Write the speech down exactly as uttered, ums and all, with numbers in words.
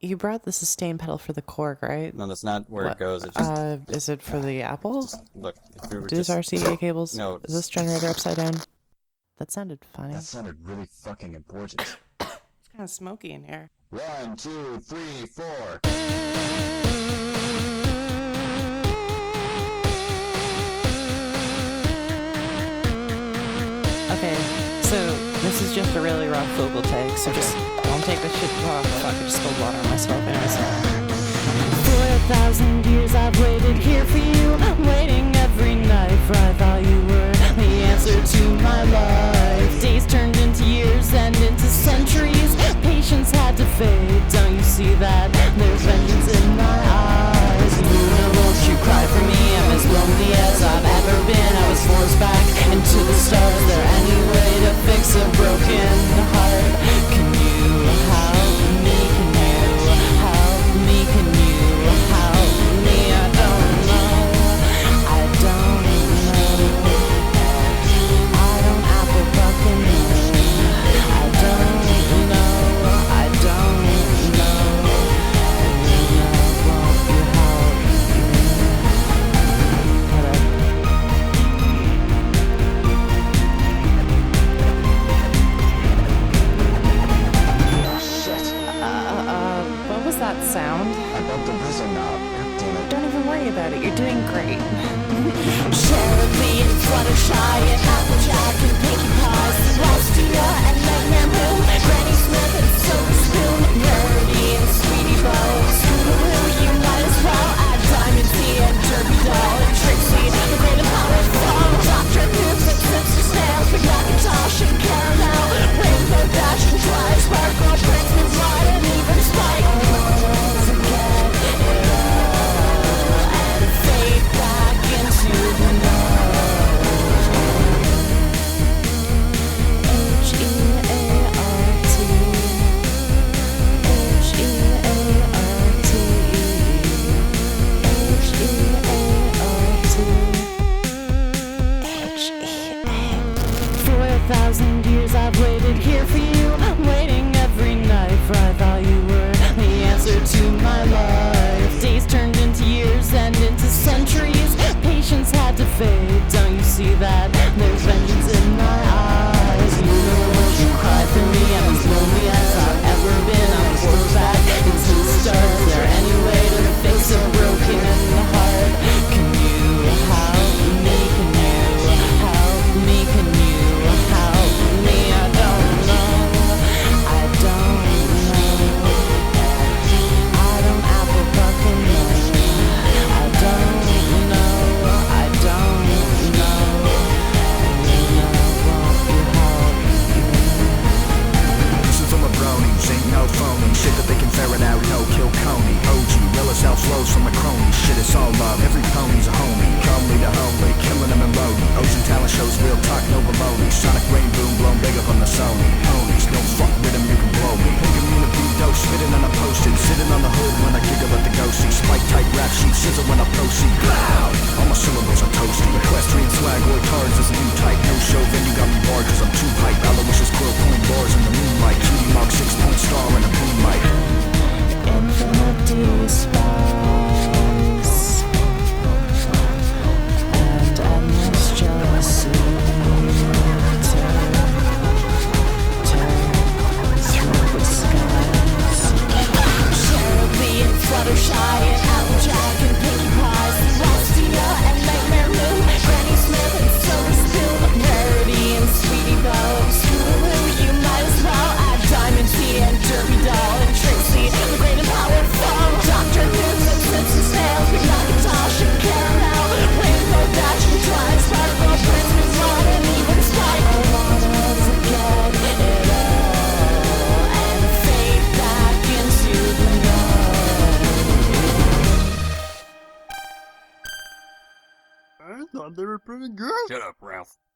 you brought the sustain pedal for the Korg, right? No, that's not where What? it goes. It just, Uh, is it for the Apple? just look. If we were Do these just, R C A cables? No. Is this generator upside down? That sounded funny. That sounded really fucking important. It's kind of smoky in here. One, two, three, four. Okay, so this is just a really rough vocal take, so just don't take this shit. Oh, fuck, I just spilled water on myself. Anyways. For a thousand years I've waited here for you, waiting every night, for I thought you were the answer to my life. Days turned into years and into centuries, patience had to fade, don't you see that? There's vengeance in my eyes. Universe, you cry for me, I'm as lonely as I've ever been. I was forced back into the stars, is there any way to fix a broken heart? Can you help me? Can you help me? Can you help me? I don't know, I don't know, I don't apple fucking know, I don't know, I don't know, won't you help me? Hold up. Shit. Uh, uh, what was that sound? I bumped the whistle knob. God damn it. Don't even worry about it, you're doing great. Cherubim and Fluttershy and Applejack and Pinkie Pie, Celestia and Nightmare Moon, Granny Smith and Silver Spoon, Rarity and Sweetie Belle, Scootaloo, you might as well add Diamond T and Derby Doll and Trixie, the great and powerful, Doctor Noobs and Sister Snails, Big Macintosh and Caramel, Rainbow Dash and Fly Sparkle, Princeton Slide and even Spike. Forget it all and fade back into the night. H E A R T H E A R T H E A R T H E A. For a thousand years I've waited here for you, waiting every night, for I thought you were the answer to my life. Days turned into years and into centuries, patience had to fade, don't you see that? There's vengeance in my eyes. You know what you cry for me, I'm as lonely as I've ever been. I'm forced back into the stars, is there any way to fix a broken heart? Can you help me? Can you help me? Can you help me? I don't know, I don't know, I don't apple fucking know, I don't know, I don't know, won't you help me? Listen from a bronies, ain't no phony. Shit that they can ferret out, no kill Coney. O G, real as flows from the crony. Shit, it's all love, every pony's a homie. Comely to homely, killing them and loading. Ocean talent shows, real talk, no baloney. Sonic rain boom, blown big up on the Sony. Ponies, no fuck with them, you can blow me. Pink immunity dose, spitting on a post-it. Sitting on the hood when I giggle at the ghosty. Spike tight rap sheet, sizzle when I proceed. Blow! All my syllables are toasty. Equestrian swag, boy cards is a new type. No show venue got me barred cause I'm too hype. Aloysius quill pulling bars in the moonlight. Cutie mark, six point star and a boom mic. Infinity spice and endless jealousy turn, turn through the skies. Cherubim and Fluttershy and Applejack and Pinkie Pie, Celestia and Nightmare Moon, Granny Smith and Silver Spoon, Rarity and Sweetie Belle, Scootaloo, you might as well add Diamond T and Derby Doll and Trixie, the great and powerful, Doctor Noobs and Simpson Snails, Big Macintosh and Caramel, Rainbow Dash and Fly Sparkle, Princeton Slide and even Spike. I wanna forget it all and fade back into the night. I thought they were pretty good. Shut up, Ralph.